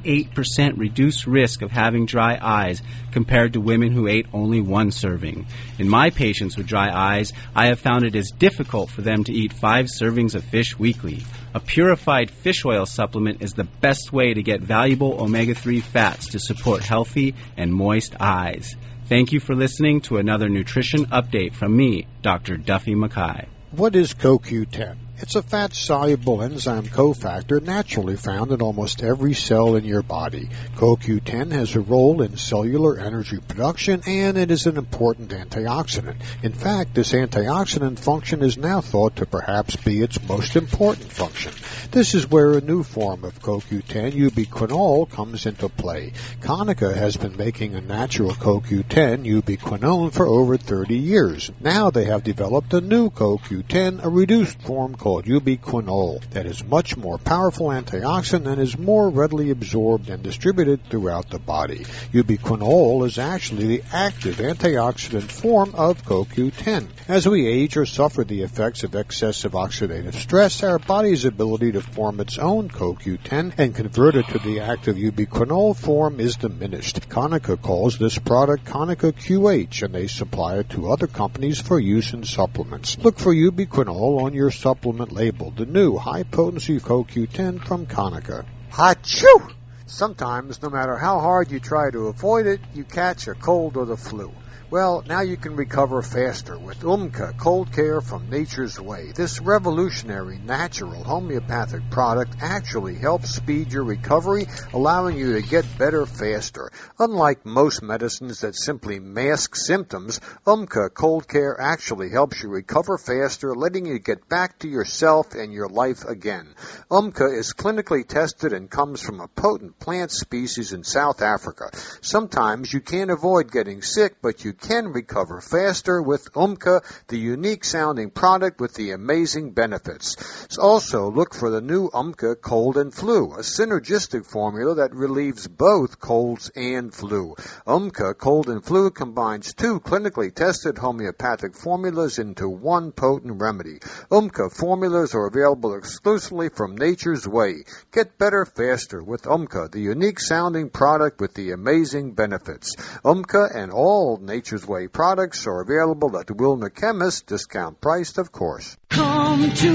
68% reduced risk of having dry eyes compared to women who ate only 1 serving. In my patients with dry eyes, I have found it is difficult for them to eat 5 servings of fish weekly. A purified fish oil supplement is the best way to get valuable omega-3 fats to support healthy and moist eyes. Thank you for listening to another nutrition update from me, Dr. Duffy Mackay.
What is CoQ10? It's a fat-soluble enzyme cofactor naturally found in almost every cell in your body. CoQ10 has a role in cellular energy production, and it is an important antioxidant. In fact, this antioxidant function is now thought to perhaps be its most important function. This is where a new form of CoQ10, ubiquinol, comes into play. Konica has been making a natural CoQ10, ubiquinone, for over 30 years. Now they have developed a new CoQ10, a reduced form called ubiquinol, that is much more powerful antioxidant and is more readily absorbed and distributed throughout the body. Ubiquinol is actually the active antioxidant form of CoQ10. As we age or suffer the effects of excessive oxidative stress, our body's ability to form its own CoQ10 and convert it to the active ubiquinol form is diminished. Konica calls this product Konica QH, and they supply it to other companies for use in supplements. Look for ubiquinol on your supplement label, the new high-potency CoQ10 from Konica. Achoo! Sometimes, no matter how hard you try to avoid it, you catch a cold or the flu. Well, now you can recover faster with Umka Cold Care from Nature's Way. This revolutionary, natural, homeopathic product actually helps speed your recovery, allowing you to get better faster. Unlike most medicines that simply mask symptoms, Umka Cold Care actually helps you recover faster, letting you get back to yourself and your life again. Umka is clinically tested and comes from a potent plant species in South Africa. Sometimes you can't avoid getting sick, but you can recover faster with Umka, the unique-sounding product with the amazing benefits. Also, look for the new Umka Cold and Flu, a synergistic formula that relieves both colds and flu. Umka Cold and Flu combines two clinically tested homeopathic formulas into one potent remedy. Umka formulas are available exclusively from Nature's Way. Get better faster with Umka, the unique-sounding product with the amazing benefits. Umka and all Nature's Way products are available at Wilner Chemist, discount priced, of course.
Come to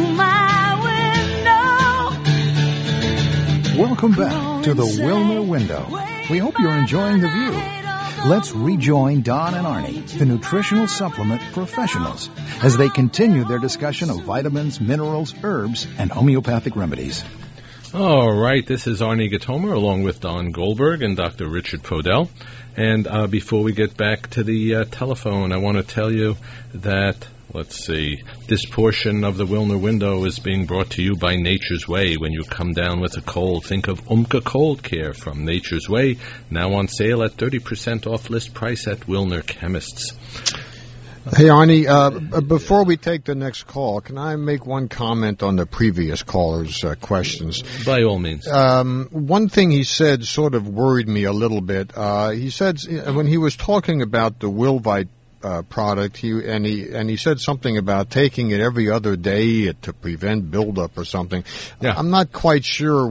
my window.
Welcome back to the Wilner Window. We hope you're enjoying the view. Let's rejoin Don and Arnie, the nutritional supplement professionals, as they continue their discussion of vitamins, minerals, herbs, and homeopathic remedies.
All right, this is Arnie Gatomer along with Don Goldberg and Dr. Richard Podell. And before we get back to the telephone, I want to tell you that, let's see, this portion of the Wilner Window is being brought to you by Nature's Way. When you come down with a cold, think of Umka Cold Care from Nature's Way, now on sale at 30% off list price at Wilner Chemists.
Hey, Arnie, before we take the next call, can I make one comment on the previous caller's questions?
By all means.
One thing he said sort of worried me a little bit. He said when he was talking about the Wilvite product, he said something about taking it every other day to prevent buildup or something.
Yeah.
I'm not quite sure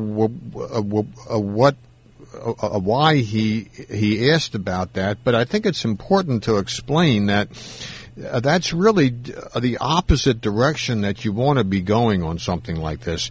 why he asked about that, but I think it's important to explain that that's really the opposite direction that you want to be going on something like this.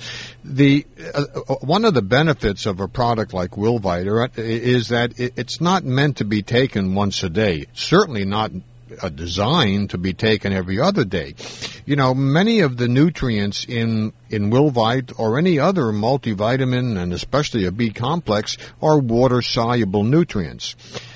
One of the benefits of a product like Wilvite is that it's not meant to be taken once a day. Certainly not designed to be taken every other day. You know, many of the nutrients in Wilvite or any other multivitamin, and especially a B complex, are water-soluble nutrients.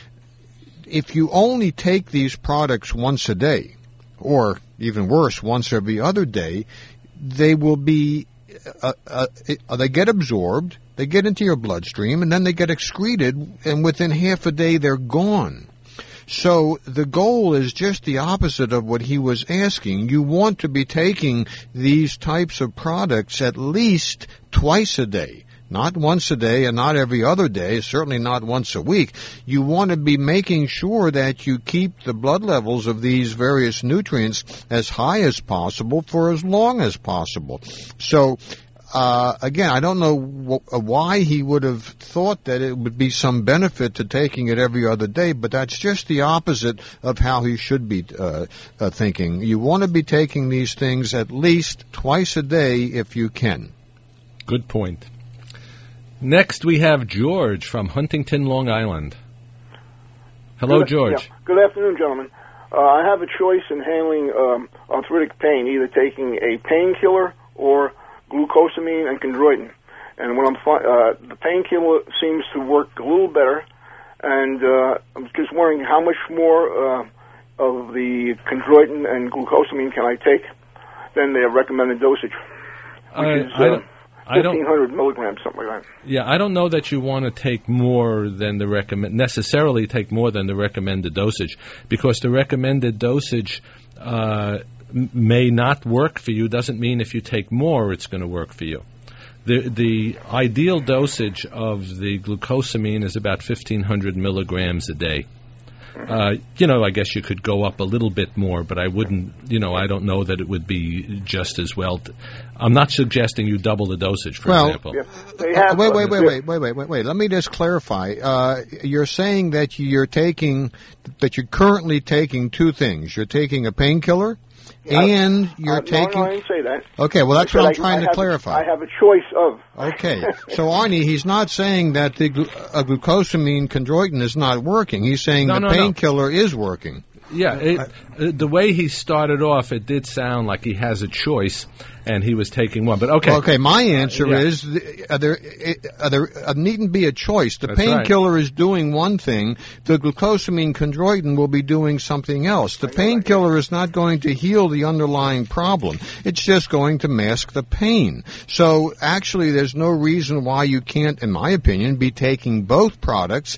If you only take these products once a day, or even worse, once every other day, they will be, they get absorbed, they get into your bloodstream, and then they get excreted, and within half a day they're gone. So the goal is just the opposite of what he was asking. You want to be taking these types of products at least twice a day. Not once a day and not every other day, certainly not once a week. You want to be making sure that you keep the blood levels of these various nutrients as high as possible for as long as possible. So, again, I don't know why he would have thought that it would be some benefit to taking it every other day, but that's just the opposite of how he should be thinking. You want to be taking these things at least twice a day if you can.
Good point. Next, we have George from Huntington, Long Island. Hello, George.
Yeah. Good afternoon, gentlemen. I have a choice in handling arthritic pain, either taking a painkiller or glucosamine and chondroitin. And when the painkiller seems to work a little better, and I'm just wondering how much more of the chondroitin and glucosamine can I take than their recommended dosage, which is 1,500 milligrams, something like that.
Yeah, I don't know that you want to take more than necessarily take more than the recommended dosage, because the recommended dosage may not work for you. Doesn't mean if you take more, it's going to work for you. The ideal dosage of the glucosamine is about 1,500 milligrams a day. I guess you could go up a little bit more, but I wouldn't, I don't know that it would be just as well. I'm not suggesting you double the dosage, for example.
Yeah.
Wait. Let me just clarify. You're saying that you're currently taking two things. You're taking a painkiller, and you're taking...
No, I didn't say that.
Okay, well, that's what I'm trying to clarify.
I have a choice of...
Okay, so Arnie, he's not saying that the glucosamine chondroitin is not working. He's saying the painkiller is working.
The way he started off, it did sound like he has a choice, and he was taking one. But okay.
Okay, my answer is there needn't be a choice. The painkiller is doing one thing. The glucosamine chondroitin will be doing something else. The painkiller is not going to heal the underlying problem. It's just going to mask the pain. So actually, there's no reason why you can't, in my opinion, be taking both products,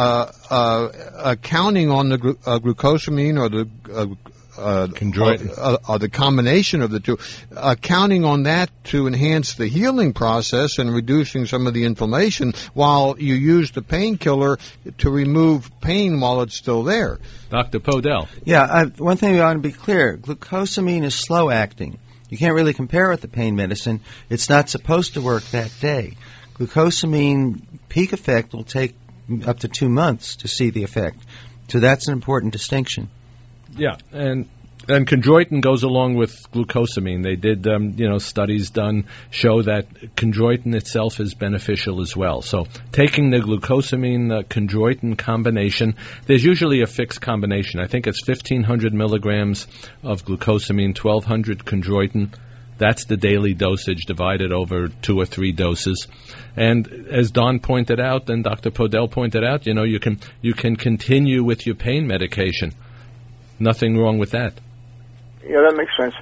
counting on the glucosamine or the chondroitin, or the combination of the two, counting on that to enhance the healing process and reducing some of the inflammation, while you use the painkiller to remove pain while it's still there.
Dr. Podell.
Yeah, one thing we ought to be clear: glucosamine is slow acting. You can't really compare it with the pain medicine. It's not supposed to work that day. Glucosamine peak effect will take up to 2 months to see the effect. So that's an important distinction.
Yeah, and chondroitin goes along with glucosamine. They did, studies done show that chondroitin itself is beneficial as well. So taking the glucosamine chondroitin combination, there's usually a fixed combination. I think it's 1,500 milligrams of glucosamine, 1,200 chondroitin. That's the daily dosage divided over 2 or 3 doses. And as Don pointed out and Dr. Podell pointed out, you can continue with your pain medication. Nothing wrong with that.
Yeah, that makes sense.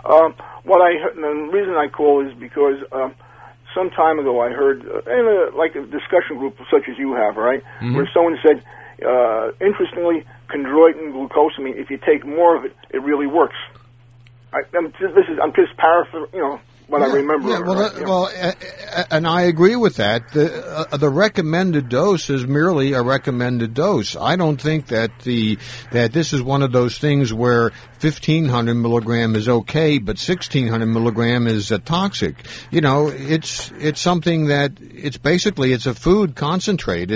The reason I call is because some time ago I heard in a discussion group such as you have, right, where someone said, interestingly, chondroitin, glucosamine, if you take more of it, it really works. I'm just paraphrasing, what I remember.
Yeah, and I agree with that. The recommended dose is merely a recommended dose. I don't think that this is one of those things where 1,500 milligram is okay, but 1,600 milligram is toxic. It's something that it's basically a food concentrate.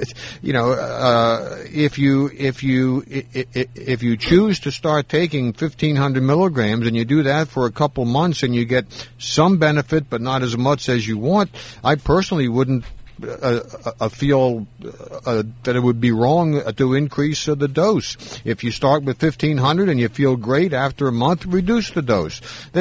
If you choose to start taking 1,500 milligrams and you do that for a couple months and you get some benefit, but not as much as you want, I personally wouldn't feel that it would be wrong to increase the dose. If you start with 1,500 and you feel great after a month, reduce the dose.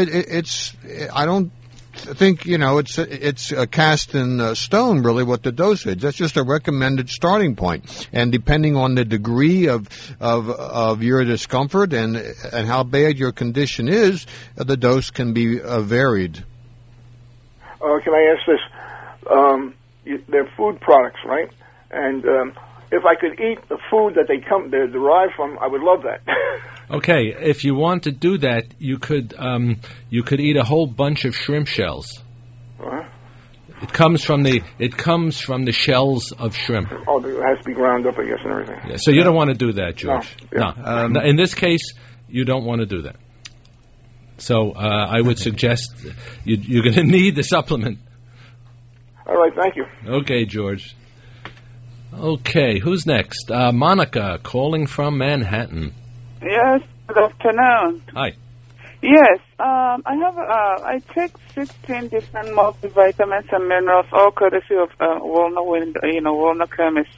I don't think it's a cast in stone really what the dose is. That's just a recommended starting point, and depending on the degree of your discomfort and how bad your condition is, the dose can be varied.
Can I ask this? They're food products, right? And if I could eat the food that they're derived from, I would love that.
Okay, if you want to do that, you could eat a whole bunch of shrimp shells.
Uh-huh.
It comes from the shells of shrimp.
Oh, it has to be ground up, I guess, and everything.
Yeah, so you don't want to do that, George.
No.
No. In this case, you don't want to do that. So I would suggest you're going to need the supplement.
All right, thank you.
Okay, George. Okay, who's next? Monica, calling from Manhattan.
Yes, good afternoon.
Hi.
Yes, I take 16 different multivitamins and minerals, all courtesy of Wilner Chemist.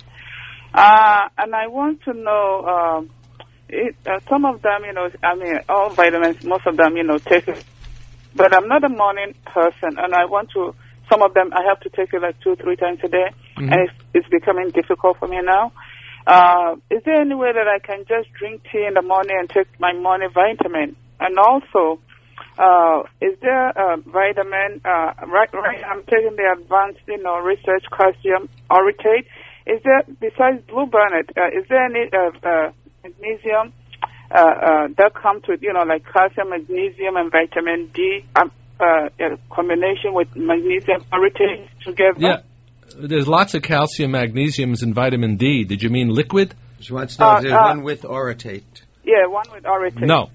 And I want to know, some of them, all vitamins, most of them, take it. But I'm not a morning person, and some of them I have to take it like 2-3 times a day, and it's becoming difficult for me now. Is there any way that I can just drink tea in the morning and take my morning vitamin? And also, is there a vitamin, right, I'm taking the advanced, research calcium orotate. Is there, besides Blue Bonnet, is there any magnesium that comes with, like calcium, magnesium, and vitamin D, in combination with magnesium orotate together?
Yeah. There's lots of calcium, magnesiums, and vitamin D. Did you mean liquid?
She wants to know if there's one with orotate.
Yeah, one with orotate.
No.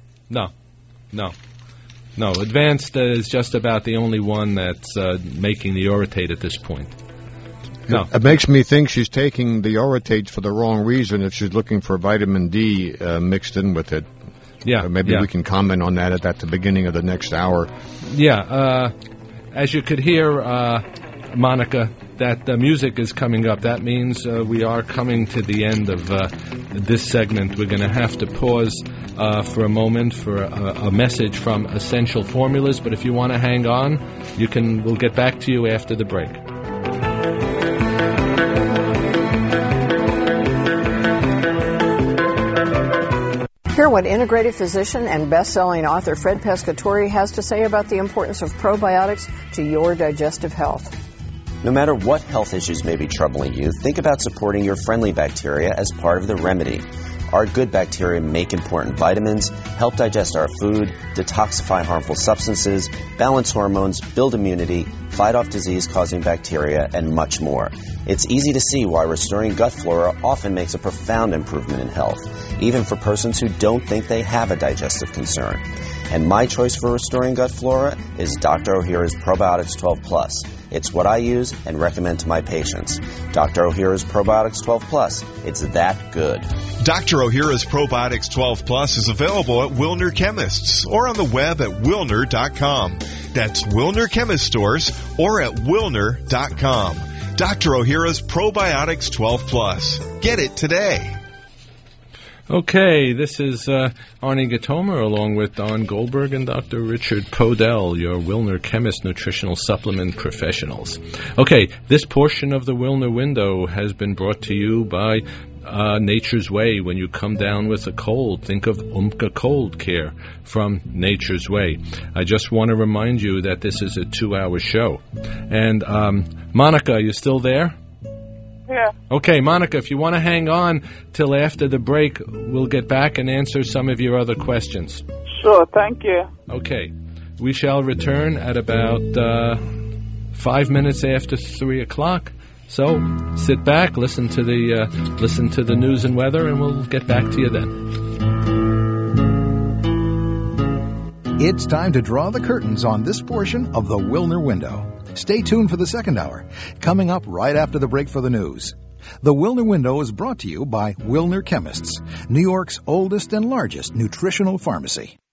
Advanced is just about the only one that's making the orotate at this point. No.
It makes me think she's taking the orotate for the wrong reason if she's looking for vitamin D mixed in with it.
Yeah.
Maybe we can comment on that at the beginning of the next hour.
Yeah. As you could hear, Monica, that music is coming up. That means we are coming to the end of this segment. We're going to have to pause for a moment for a message from Essential Formulas. But if you want to hang on, we'll get back to you after the break.
Hear what integrative physician and best-selling author Fred Pescatore has to say about the importance of probiotics to your digestive health.
No matter what health issues may be troubling you, think about supporting your friendly bacteria as part of the remedy. Our good bacteria make important vitamins, help digest our food, detoxify harmful substances, balance hormones, build immunity, fight off disease-causing bacteria, and much more. It's easy to see why restoring gut flora often makes a profound improvement in health, even for persons who don't think they have a digestive concern. And my choice for restoring gut flora is Dr. Ohhira's Probiotics 12 Plus. It's what I use and recommend to my patients. Dr. Ohhira's Probiotics 12 Plus. It's that good.
Dr. Ohhira's Probiotics 12 Plus is available at Wilner Chemists or on the web at Wilner.com. That's Wilner Chemist Stores or at Wilner.com. Dr. Ohhira's Probiotics 12 Plus. Get it today.
Okay, this is Arnie Gatomer along with Don Goldberg and Dr. Richard Podell, your Wilner Chemist Nutritional Supplement Professionals. Okay, this portion of the Wilner Window has been brought to you by Nature's Way. When you come down with a cold, think of Umka Cold Care from Nature's Way. I just want to remind you that this is a 2-hour show. And Monica, are you still there?
Yeah.
Okay, Monica, if you want to hang on till after the break, we'll get back and answer some of your other questions.
Sure, thank you.
Okay. We shall return at about 5 minutes after 3 o'clock. So sit back, listen to the news and weather, and we'll get back to you then.
It's time to draw the curtains on this portion of the Wilner Window. Stay tuned for the second hour, coming up right after the break for the news. The Wilner Window is brought to you by Wilner Chemists, New York's oldest and largest nutritional pharmacy.